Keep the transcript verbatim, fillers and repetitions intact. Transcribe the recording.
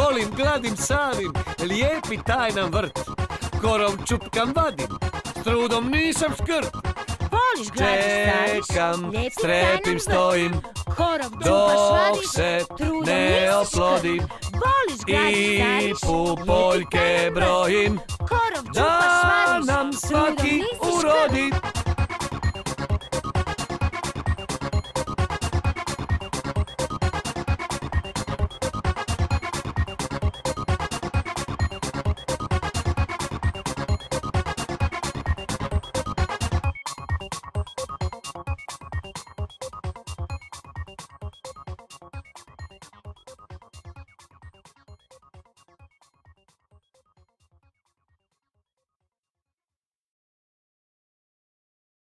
Kolim, gladim, savim, lijepi taj nam vrt. Korov čupkam vadim, s trudom nisam škrt. Voliš gladiš, Čekam, lijep si strepim, taj nam stojim, vrt. Korov čupaš, dok vadiš, se trudom ne nisi škrt. oplodim. Voliš gladiš, I stariš, pupoljke lijepi taj nam vrt. brojim, Korov čupaš, da vadiš, nam trudom svaki nisi škrt. urodi.